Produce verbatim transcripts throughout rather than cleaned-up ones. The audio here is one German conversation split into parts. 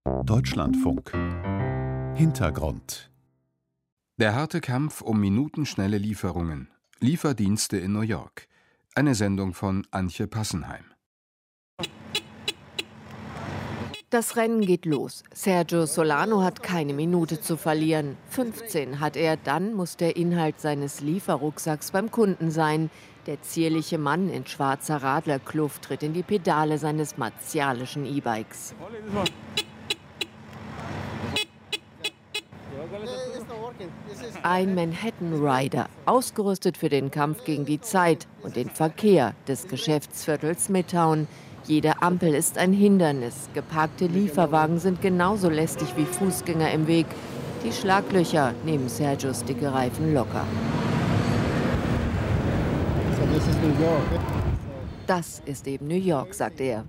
Deutschlandfunk. Hintergrund. Der harte Kampf um minutenschnelle Lieferungen. Lieferdienste in New York. Eine Sendung von Antje Passenheim. Das Rennen geht los. Sergio Solano hat keine Minute zu verlieren. fünfzehn hat er, dann muss der Inhalt seines Lieferrucksacks beim Kunden sein. Der zierliche Mann in schwarzer Radlerkluft tritt in die Pedale seines martialischen E-Bikes. Ein Manhattan-Rider, ausgerüstet für den Kampf gegen die Zeit und den Verkehr des Geschäftsviertels Midtown. Jede Ampel ist ein Hindernis. Geparkte Lieferwagen sind genauso lästig wie Fußgänger im Weg. Die Schlaglöcher nehmen Sergios dicke Reifen locker. Das ist eben New York, sagt er.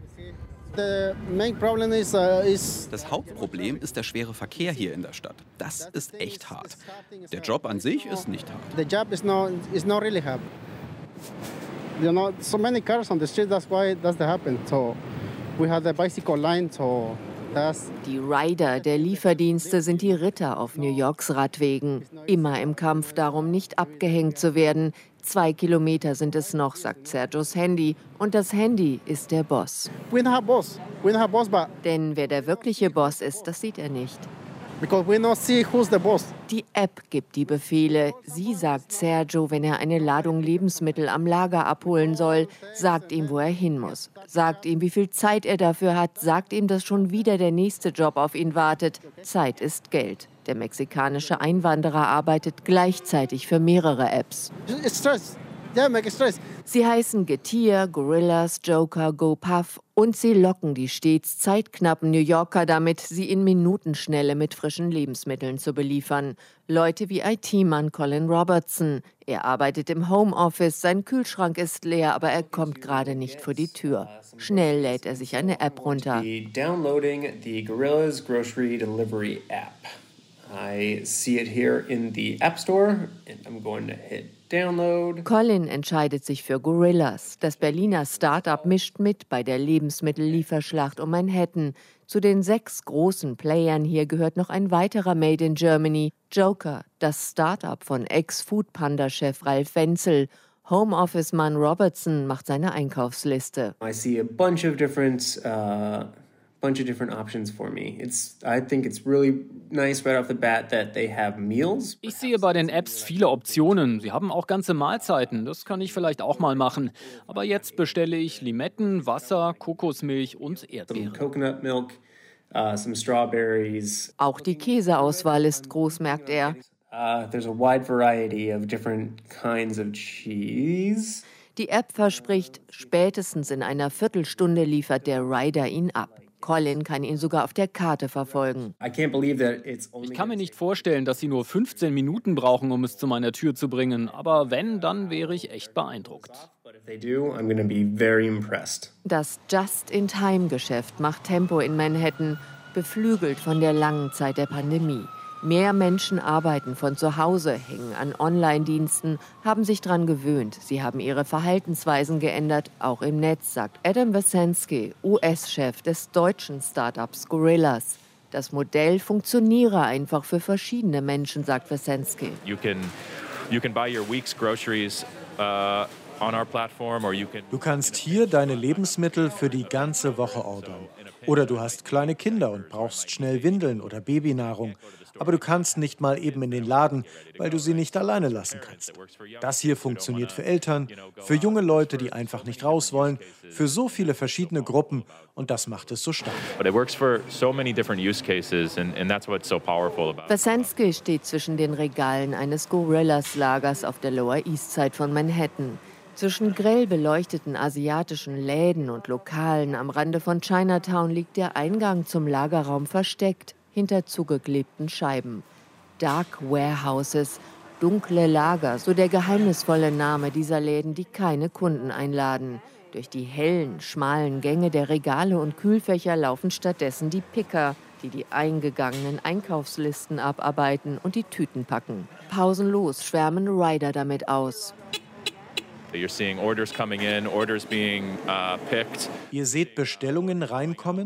Das Hauptproblem ist der schwere Verkehr hier in der Stadt. Das ist echt hart. Der Job an sich ist nicht hart. The job is not is not really hard. You know, so many cars on the street. That's why that's happened. So we have the bicycle line. So that's. Die Rider der Lieferdienste sind die Ritter auf New Yorks Radwegen. Immer im Kampf darum, nicht abgehängt zu werden. Zwei Kilometer sind es noch, sagt Sergios Handy. Und das Handy ist der Boss. We don't have boss. We don't have boss, but Denn wer der wirkliche Boss ist, das sieht er nicht. because we don't see who's the boss. Die App gibt die Befehle. Sie sagt Sergio, wenn er eine Ladung Lebensmittel am Lager abholen soll, sagt ihm, wo er hin muss. Sagt ihm, wie viel Zeit er dafür hat. Sagt ihm, dass schon wieder der nächste Job auf ihn wartet. Zeit ist Geld. Der mexikanische Einwanderer arbeitet gleichzeitig für mehrere Apps. It's stress. Yeah, make stress. Sie heißen Getir, Gorillas, Joker, GoPuff und sie locken die stets zeitknappen New Yorker damit, sie in Minutenschnelle mit frischen Lebensmitteln zu beliefern. Leute wie I T-Mann Colin Robertson. Er arbeitet im Homeoffice, sein Kühlschrank ist leer, aber er kommt gerade nicht vor die Tür. Schnell lädt er sich eine App runter. Downloading the Gorillas Grocery Delivery App. I see it here in the App Store and I'm going to hit Download. Colin entscheidet sich für Gorillas. Das Berliner Start-up mischt mit bei der Lebensmittellieferschlacht um Manhattan. Zu den sechs großen Playern hier gehört noch ein weiterer Made in Germany, Joker, das Start-up von Ex-Foodpanda-Chef Ralf Wenzel. Homeoffice-Mann Robertson macht seine Einkaufsliste. I see a bunch of different uh, bunch of different options for me. It's I think it's really nice right off the bat that they have meals. Ich sehe bei den Apps viele Optionen. Sie haben auch ganze Mahlzeiten. Das kann ich vielleicht auch mal machen. Aber jetzt bestelle ich Limetten, Wasser, Kokosmilch und Some Erdbeeren. coconut milk, uh, some strawberries. Auch die Käseauswahl ist groß, merkt er. Uh, there's a wide variety of different kinds of cheese. Die App verspricht, spätestens in einer Viertelstunde liefert der Rider ihn ab. Colin kann ihn sogar auf der Karte verfolgen. I can't believe that it's only Ich kann mir nicht vorstellen, dass sie nur fünfzehn Minuten brauchen, um es zu meiner Tür zu bringen. Aber wenn, dann wäre ich echt beeindruckt. But if they do, I'm going to be very impressed. Das Just-in-Time-Geschäft macht Tempo in Manhattan, beflügelt von der langen Zeit der Pandemie. Mehr Menschen arbeiten von zu Hause, hängen an Online-Diensten, haben sich dran gewöhnt. Sie haben ihre Verhaltensweisen geändert, auch im Netz, sagt Adam Wasansky, U S-Chef des deutschen Startups Gorillas. Das Modell funktioniere einfach für verschiedene Menschen, sagt Wasansky. You can, you can buy your week's groceries uh, on our platform, or you can. Du kannst hier deine Lebensmittel für die ganze Woche ordern. Oder du hast kleine Kinder und brauchst schnell Windeln oder Babynahrung. Aber du kannst nicht mal eben in den Laden, weil du sie nicht alleine lassen kannst. Das hier funktioniert für Eltern, für junge Leute, die einfach nicht raus wollen, für so viele verschiedene Gruppen und das macht es so stark. But it works for so many different use cases, and, and that's what's so powerful about it. Wasansky steht zwischen den Regalen eines Gorillas-Lagers auf der Lower East Side von Manhattan. Zwischen grell beleuchteten asiatischen Läden und Lokalen am Rande von Chinatown liegt der Eingang zum Lagerraum versteckt, hinter zugeklebten Scheiben. Dark Warehouses, dunkle Lager, so der geheimnisvolle Name dieser Läden, die keine Kunden einladen. Durch die hellen, schmalen Gänge der Regale und Kühlfächer laufen stattdessen die Picker, die die eingegangenen Einkaufslisten abarbeiten und die Tüten packen. Pausenlos schwärmen Rider damit aus. You're seeing orders coming in, orders being uh, picked. Ihr seht Bestellungen reinkommen,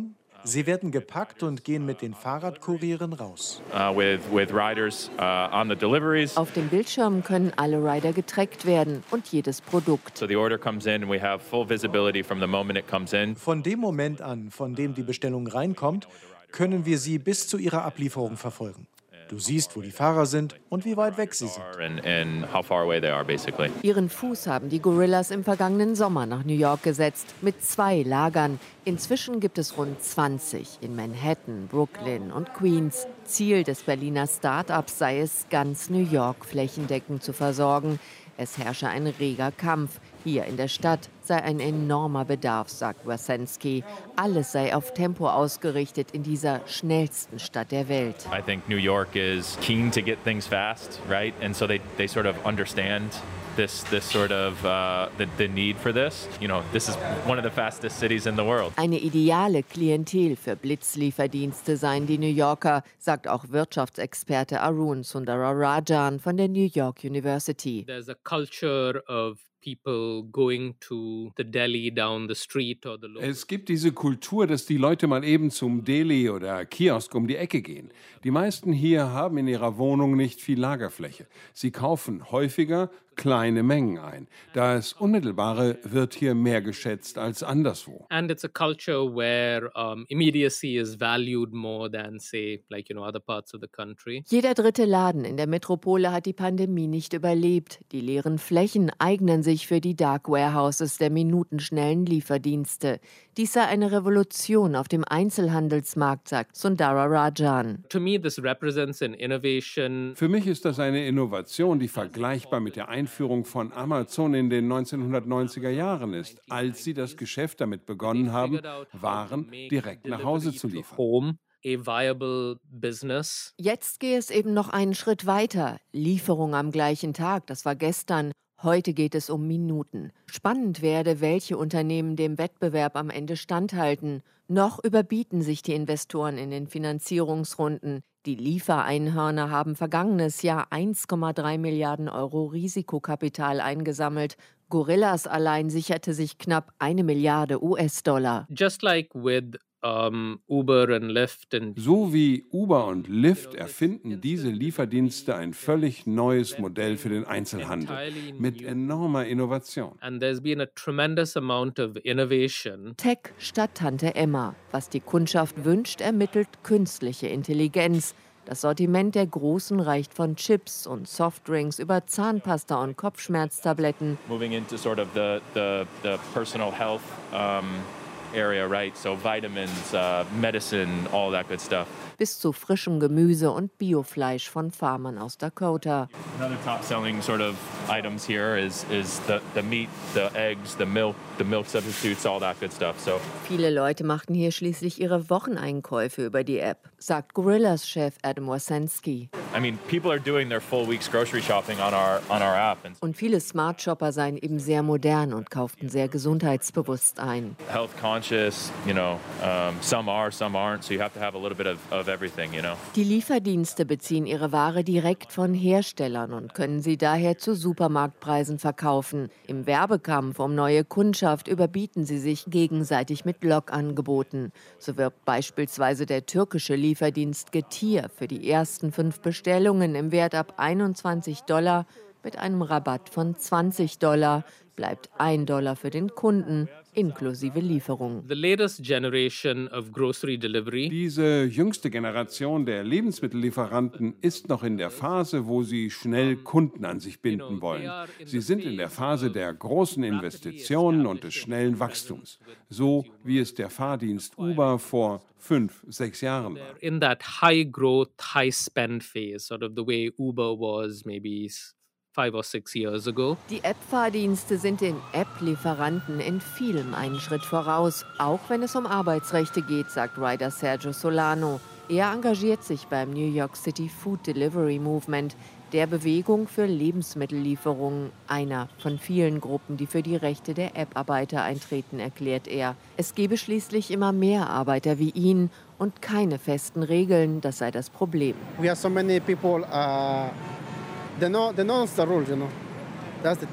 Sie werden gepackt und gehen mit den Fahrradkurieren raus. Uh, with, with riders uh, on the deliveries. Auf dem Bildschirm können alle Rider getrackt werden und jedes Produkt. So the order comes in and we have full visibility from the moment it comes in. Von dem Moment an, von dem die Bestellung reinkommt, können wir sie bis zu ihrer Ablieferung verfolgen. Du siehst, wo die Fahrer sind und wie weit weg sie sind. And, and how far away they are, basically. Ihren Fuß haben die Gorillas im vergangenen Sommer nach New York gesetzt, mit zwei Lagern. Inzwischen gibt es rund zwanzig in Manhattan, Brooklyn und Queens. Ziel des Berliner Start-ups sei es, ganz New York flächendeckend zu versorgen. Es herrsche ein reger Kampf. Hier in der Stadt sei ein enormer Bedarf, sagt Wasensky. Alles sei auf Tempo ausgerichtet in dieser schnellsten Stadt der Welt. I think New York is keen to get things fast, right? And so they, they sort of understand this this sort of uh, the, the need for this. You know, this is one of the fastest cities in the world. Eine ideale Klientel für Blitzlieferdienste seien die New Yorker, sagt auch Wirtschaftsexperte Arun Sundararajan von der New York University. There's a culture of people going to the deli down the street or the local. Es gibt diese Kultur, dass die Leute mal eben zum Deli oder Kiosk um die Ecke gehen. Die meisten hier haben in ihrer Wohnung nicht viel Lagerfläche. Sie kaufen häufiger kleine Mengen ein. Das Unmittelbare wird hier mehr geschätzt als anderswo. And it's a culture where um, immediacy is valued more than, say, like, you know, other parts of the country. Jeder dritte Laden in der Metropole hat die Pandemie nicht überlebt. Die leeren Flächen eignen sich für die Dark Warehouses der minutenschnellen Lieferdienste. Dies sei eine Revolution auf dem Einzelhandelsmarkt, sagt Sundararajan. To me, this represents an innovation. Für mich ist das eine Innovation, die vergleichbar mit der Einführung von Amazon in den neunzehnhundertneunziger Jahren ist, als sie das Geschäft damit begonnen haben, Waren direkt nach Hause zu liefern. A viable business. Jetzt gehe es eben noch einen Schritt weiter. Lieferung am gleichen Tag, das war gestern. Heute geht es um Minuten. Spannend werde, welche Unternehmen dem Wettbewerb am Ende standhalten. Noch überbieten sich die Investoren in den Finanzierungsrunden. Die Liefereinhörner haben vergangenes Jahr eins Komma drei Milliarden Euro Risikokapital eingesammelt. Gorillas allein sicherte sich knapp eine Milliarde U S-Dollar. Just like with um, Uber and Lyft and So wie Uber und Lyft erfinden diese Lieferdienste ein völlig neues Modell für den Einzelhandel mit enormer Innovation. And there's been a tremendous amount of innovation. Tech statt Tante Emma. Was die Kundschaft wünscht, ermittelt künstliche Intelligenz. Das Sortiment der Großen reicht von Chips und Softdrinks über Zahnpasta und Kopfschmerztabletten. Moving into sort of the the, the personal health um, area, right? So vitamins, uh, medicine, all that good stuff. Bis zu frischem Gemüse und Biofleisch von Farmern aus Dakota. Another top-selling sort of items here is is the the meat, the eggs, the milk, the milk substitutes, all that good stuff. So Viele Leute machten hier schließlich ihre Wocheneinkäufe über die App, sagt Gorillas-Chef Adam Wasensky. I mean, people are doing their full week's grocery shopping on our on our app. And Und viele Smart Shopper seien eben sehr modern und kauften sehr gesundheitsbewusst ein. health conscious, you know, um, some are, some aren't. So you have to have a little bit of, of everything, you know. Die Lieferdienste beziehen ihre Ware direkt von Herstellern und können sie daher zu Supermarktpreisen verkaufen. Im Werbekampf um neue Kundschaft überbieten sie sich gegenseitig mit Lockangeboten. So wirbt beispielsweise der türkische Lieferdienst Getir für die ersten fünf Bestellungen im Wert ab einundzwanzig Dollar mit einem Rabatt von zwanzig Dollar. Bleibt ein Dollar für den Kunden, inklusive Lieferung. The latest generation of grocery delivery. Diese jüngste Generation der Lebensmittellieferanten ist noch in der Phase, wo sie schnell Kunden an sich binden wollen. Sie sind in der Phase der großen Investitionen und des schnellen Wachstums, so wie es der Fahrdienst Uber vor fünf, sechs Jahren war. In that high growth, high spend phase, sort of the way Uber was maybe five or six years ago. Die App-Fahrdienste sind den App-Lieferanten in vielem einen Schritt voraus, auch wenn es um Arbeitsrechte geht, sagt Rider Sergio Solano. Er engagiert sich beim New York City Food Delivery Movement, der Bewegung für Lebensmittellieferungen, einer von vielen Gruppen, die für die Rechte der App-Arbeiter eintreten, erklärt er. Es gebe schließlich immer mehr Arbeiter wie ihn und keine festen Regeln, das sei das Problem. We have so many people, uh, they know, they know the rules, you know. That's the thing.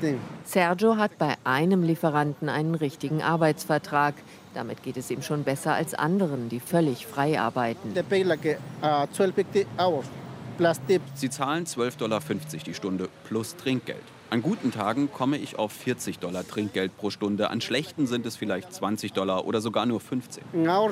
Sergio hat bei einem Lieferanten einen richtigen Arbeitsvertrag. Damit geht es ihm schon besser als anderen, die völlig frei arbeiten. Sie zahlen zwölf Dollar fünfzig die Stunde plus Trinkgeld. An guten Tagen komme ich auf vierzig Dollar Trinkgeld pro Stunde. An schlechten sind es vielleicht zwanzig Dollar oder sogar nur fünfzehn.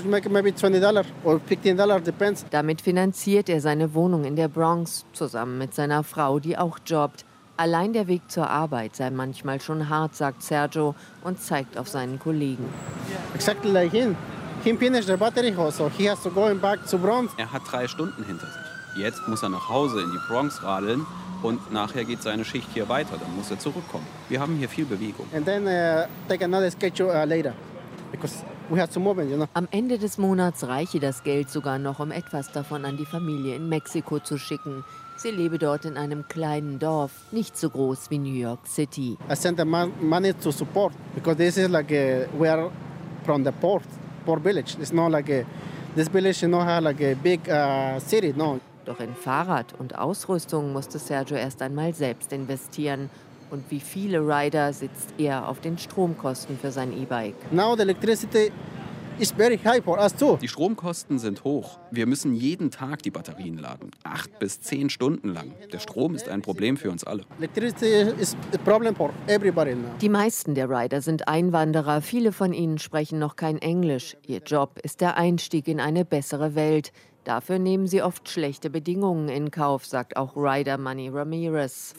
Damit finanziert er seine Wohnung in der Bronx, zusammen mit seiner Frau, die auch jobbt. Allein der Weg zur Arbeit sei manchmal schon hart, sagt Sergio und zeigt auf seinen Kollegen. Exactly like him. He finished the battery hole, so he has to go back to Bronx. Er hat drei Stunden hinter sich. Jetzt muss er nach Hause in die Bronx radeln und nachher geht seine Schicht hier weiter. Dann muss er zurückkommen. Wir haben hier viel Bewegung. And then uh, take another schedule uh, later, because we have to move it, you know. Am Ende des Monats reiche das Geld sogar noch, um etwas davon an die Familie in Mexiko zu schicken. Sie lebe dort in einem kleinen Dorf, nicht so groß wie New York City. I sent the money to support, because this is like a, we are from the port, port village. It's not like a, this village, you know, have like a big uh, city, no. Doch in Fahrrad und Ausrüstung musste Sergio erst einmal selbst investieren. Und wie viele Rider sitzt er auf den Stromkosten für sein E-Bike. Now the electricity is very high for us too. Die Stromkosten sind hoch. Wir müssen jeden Tag die Batterien laden. Acht bis zehn Stunden lang. Der Strom ist ein Problem für uns alle. Electricity is a problem for everybody now. Die meisten der Rider sind Einwanderer. Viele von ihnen sprechen noch kein Englisch. Ihr Job ist der Einstieg in eine bessere Welt. Dafür nehmen sie oft schlechte Bedingungen in Kauf, sagt auch Rider Manny Ramirez.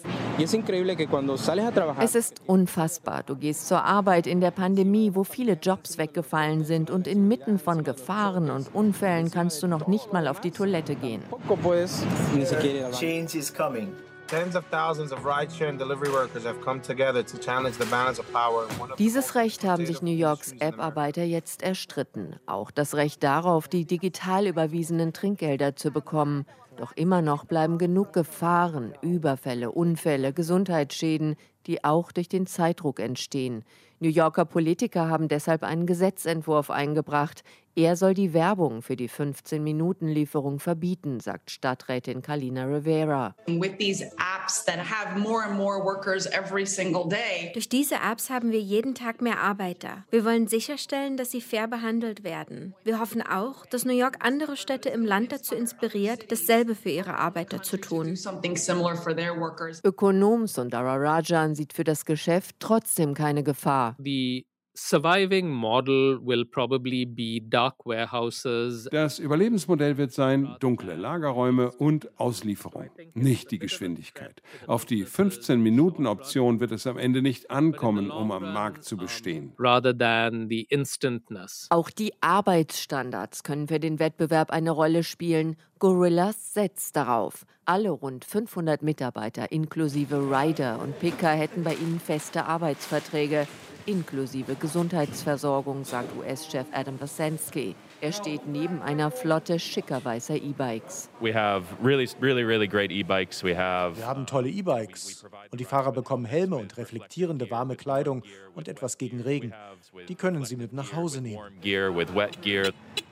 Es ist unfassbar. Du gehst zur Arbeit in der Pandemie, wo viele Jobs weggefallen sind, und inmitten von Gefahren und Unfällen kannst du noch nicht mal auf die Toilette gehen. Change is coming. Tens of thousands of rideshare and delivery workers have come together to challenge the balance of power. Dieses Recht haben sich New Yorks App-Arbeiter jetzt erstritten. Auch das Recht darauf, die digital überwiesenen Trinkgelder zu bekommen. Doch immer noch bleiben genug Gefahren, Überfälle, Unfälle, Gesundheitsschäden, die auch durch den Zeitdruck entstehen. New Yorker Politiker haben deshalb einen Gesetzentwurf eingebracht. Er soll die Werbung für die fünfzehn-Minuten-Lieferung verbieten, sagt Stadträtin Kalina Rivera. With these apps that have more and more workers every single day. Durch diese Apps haben wir jeden Tag mehr Arbeiter. Wir wollen sicherstellen, dass sie fair behandelt werden. Wir hoffen auch, dass New York andere Städte im Land dazu inspiriert, dasselbe für ihre Arbeiter zu tun. Ökonom Sundara Rajan sieht für das Geschäft trotzdem keine Gefahr. The surviving model will probably be dark warehouses. Das Überlebensmodell wird sein, dunkle Lagerräume und Auslieferung, nicht die Geschwindigkeit. Auf die fünfzehn-Minuten-Option wird es am Ende nicht ankommen, um am Markt zu bestehen. Rather than the instantness. Auch die Arbeitsstandards können für den Wettbewerb eine Rolle spielen. Gorillas setzt darauf. Alle rund fünfhundert Mitarbeiter inklusive Rider und Picker hätten bei ihnen feste Arbeitsverträge, inklusive Gesundheitsversorgung, sagt U S-Chef Adam Basansky. Er steht neben einer Flotte schicker weißer E-Bikes. We have really, really, really great e-bikes. We have Wir haben tolle E-Bikes. Und die Fahrer bekommen Helme und reflektierende warme Kleidung und etwas gegen Regen. Die können sie mit nach Hause nehmen. Gear with wet gear.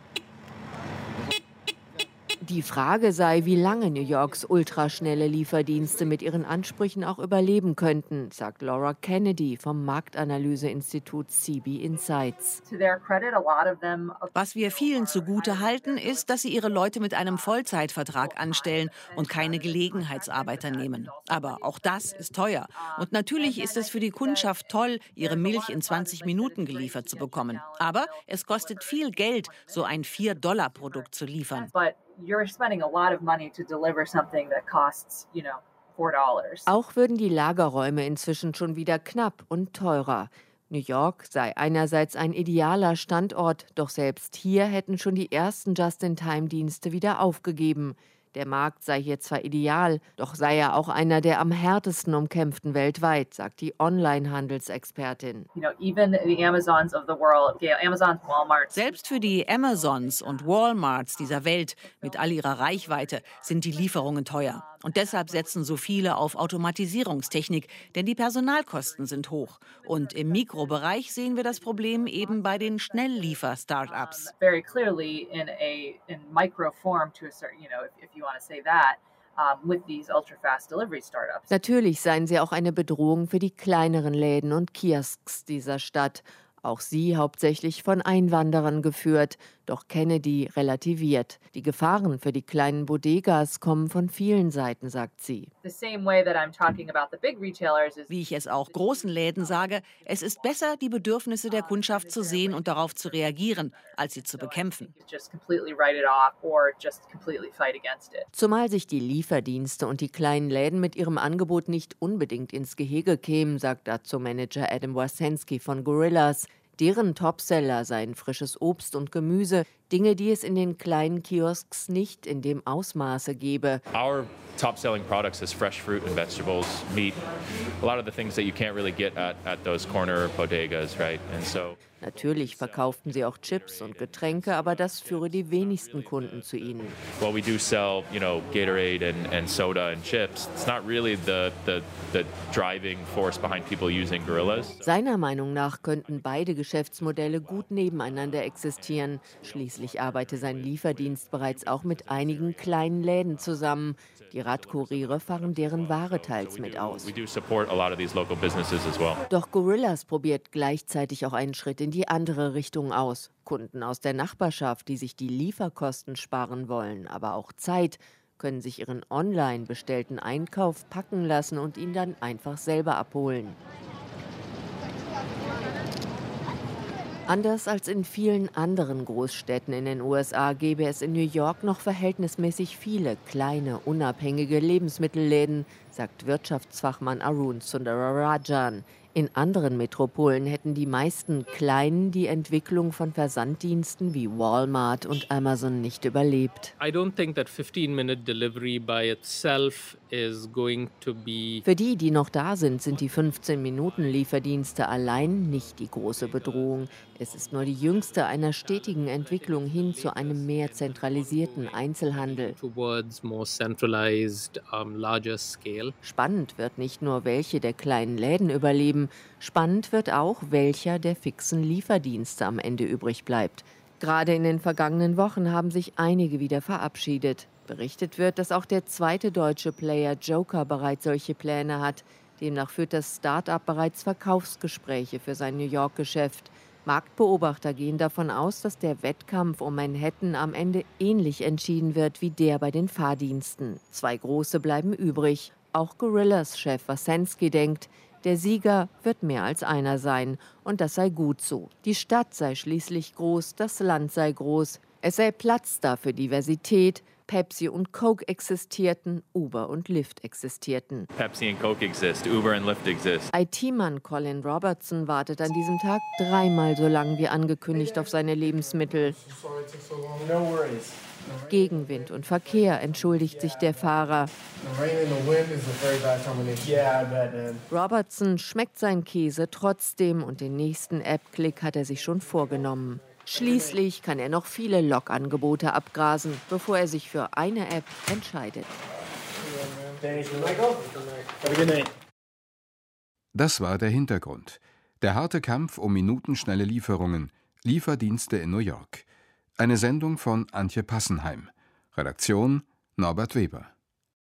Die Frage sei, wie lange New Yorks ultraschnelle Lieferdienste mit ihren Ansprüchen auch überleben könnten, sagt Laura Kennedy vom Marktanalyseinstitut C B Insights. Was wir vielen zugute halten, ist, dass sie ihre Leute mit einem Vollzeitvertrag anstellen und keine Gelegenheitsarbeiter nehmen. Aber auch das ist teuer. Und natürlich ist es für die Kundschaft toll, ihre Milch in zwanzig Minuten geliefert zu bekommen. Aber es kostet viel Geld, so ein vier Dollar Produkt zu liefern. You're spending a lot of money to deliver something that costs, you know, four dollars. Auch würden die Lagerräume inzwischen schon wieder knapp und teurer. New York sei einerseits ein idealer Standort, doch selbst hier hätten schon die ersten Just-in-Time-Dienste wieder aufgegeben. Der Markt sei hier zwar ideal, doch sei er auch einer der am härtesten umkämpften weltweit, sagt die Online-Handelsexpertin. You know, even the Amazons of the world, yeah, Amazons, Walmart. Selbst für die Amazons und Walmarts dieser Welt mit all ihrer Reichweite sind die Lieferungen teuer. Und deshalb setzen so viele auf Automatisierungstechnik, denn die Personalkosten sind hoch. Und im Mikrobereich sehen wir das Problem eben bei den Schnellliefer-Startups. Very clearly in a in micro form to a certain, you know, if, if you want to say that. um, with these ultra-fast delivery startups. Natürlich seien sie auch eine Bedrohung für die kleineren Läden und Kiosks dieser Stadt. Auch sie hauptsächlich von Einwanderern geführt. Doch Kennedy relativiert. Die Gefahren für die kleinen Bodegas kommen von vielen Seiten, sagt sie. Wie ich es auch großen Läden sage, es ist besser, die Bedürfnisse der Kundschaft zu sehen und darauf zu reagieren, als sie zu bekämpfen. Zumal sich die Lieferdienste und die kleinen Läden mit ihrem Angebot nicht unbedingt ins Gehege kämen, sagt dazu Manager Adam Wasensky von Gorillas. Deren Topseller seien frisches Obst und Gemüse, Dinge, die es in den kleinen Kiosks nicht in dem Ausmaße gebe. Our top-selling products is fresh fruit and vegetables, meat, a lot of the things that you can't really get at, at those corner bodegas, right? And so Natürlich verkauften sie auch Chips und Getränke, aber das führe die wenigsten Kunden zu ihnen. While we do sell, you know, Gatorade and, and soda and chips, it's not really the, the, the driving force behind people using Gorillas. Seiner Meinung nach könnten beide Geschäftsmodelle gut nebeneinander existieren. Schließlich arbeite sein Lieferdienst bereits auch mit einigen kleinen Läden zusammen. Die Radkuriere fahren deren Ware teils mit aus. We do support a lot of these local businesses as well. Doch Gorillas probiert gleichzeitig auch einen Schritt in die andere Richtung aus. Kunden aus der Nachbarschaft, die sich die Lieferkosten sparen wollen, aber auch Zeit, können sich ihren online bestellten Einkauf packen lassen und ihn dann einfach selber abholen. Anders als in vielen anderen Großstädten in den U S A gäbe es in New York noch verhältnismäßig viele kleine, unabhängige Lebensmittelläden, sagt Wirtschaftsfachmann Arun Sundararajan. In anderen Metropolen hätten die meisten Kleinen die Entwicklung von Versanddiensten wie Walmart und Amazon nicht überlebt. I don't think that fifteen minute delivery by itself is going to be. Für die, die noch da sind, sind die fünfzehn Minuten Lieferdienste allein nicht die große Bedrohung. Es ist nur die jüngste einer stetigen Entwicklung hin zu einem mehr zentralisierten Einzelhandel. Towards more centralized, um, larger scale. Spannend wird nicht nur, welche der kleinen Läden überleben. Spannend wird auch, welcher der fixen Lieferdienste am Ende übrig bleibt. Gerade in den vergangenen Wochen haben sich einige wieder verabschiedet. Berichtet wird, dass auch der zweite deutsche Player Joker bereits solche Pläne hat. Demnach führt das Start-up bereits Verkaufsgespräche für sein New York-Geschäft. Marktbeobachter gehen davon aus, dass der Wettkampf um Manhattan am Ende ähnlich entschieden wird wie der bei den Fahrdiensten. Zwei große bleiben übrig. Auch Gorillas-Chef Wasensky denkt, der Sieger wird mehr als einer sein. Und das sei gut so. Die Stadt sei schließlich groß, das Land sei groß. Es sei Platz da für Diversität. Pepsi und Coke existierten, Uber und Lyft existierten. Pepsi and Coke exist, Uber and Lyft exist. I T-Mann Colin Robertson wartet an diesem Tag dreimal so lang wie angekündigt auf seine Lebensmittel. Gegenwind und Verkehr, entschuldigt sich der Fahrer. Robertson schmeckt sein Käse trotzdem und den nächsten App-Klick hat er sich schon vorgenommen. Schließlich kann er noch viele Log-Angebote abgrasen, bevor er sich für eine App entscheidet. Das war der Hintergrund. Der harte Kampf um minutenschnelle Lieferungen. Lieferdienste in New York. Eine Sendung von Antje Passenheim. Redaktion Norbert Weber.